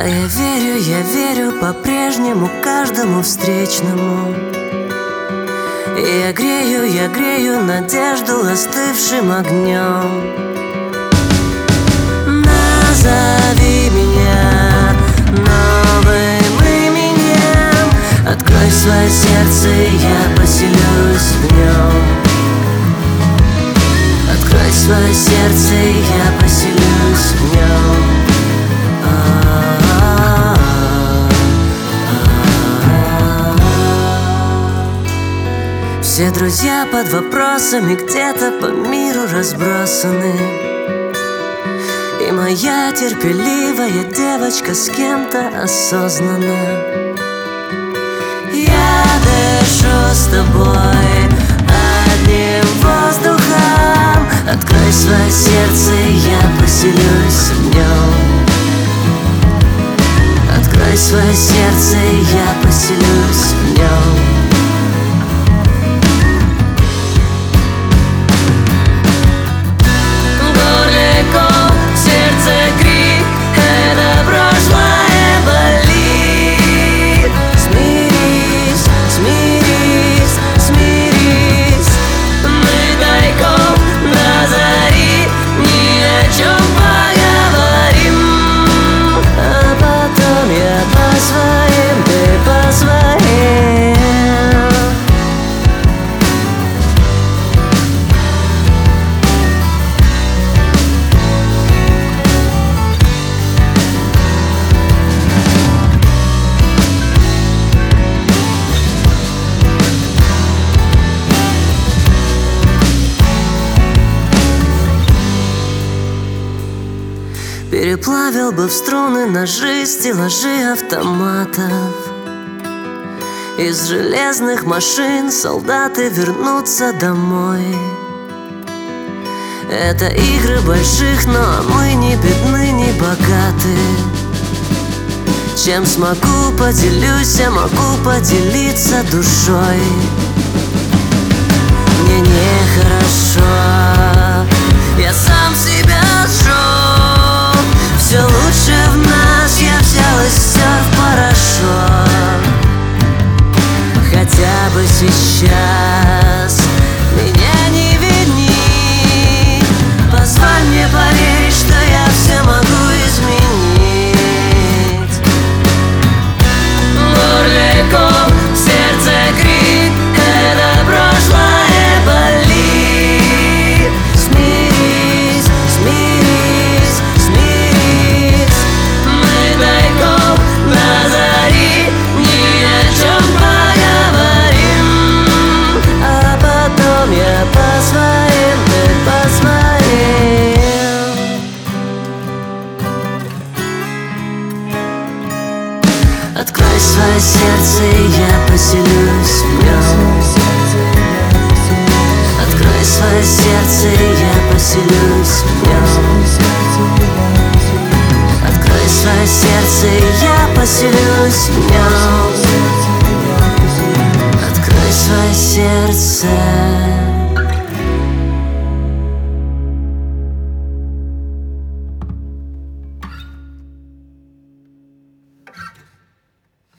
я верю по-прежнему каждому встречному. Я грею надежду остывшим огнем. Назови меня новым именем, открой свое сердце, я поселюсь в нем. Открой свое сердце, я поселюсь в нем. Все друзья под вопросами где-то по миру разбросаны, и моя терпеливая девочка с кем-то осознанно. Я дышу с тобой одним воздухом. Открой свое сердце, я поселюсь в нем. Открой свое сердце, я поселюсь в нем. Переплавил бы в струны ножи, стеллажи автоматов. Из железных машин солдаты вернутся домой. Это игры больших, но мы не бедны, не богаты. Чем смогу, поделюсь, я могу поделиться душой. Мне нехорошо, я сам себя сжег. Все лучше в нас, я взял и стер в порошок. Хотя бы сейчас меня не вини. Позволь мне поверить, что я все могу изменить. Бурляков, в сердце крик, это прошлое болит. Смирись, смирись, смирись. Мы тайком на зари ни о чем поговорим. А потом я по своим, ты по своим. Открой свое сердце, я поселюсь в нем. Открой свое сердце, я поселюсь в нем. Открой свое сердце, я поселюсь в нем. Открой свое сердце.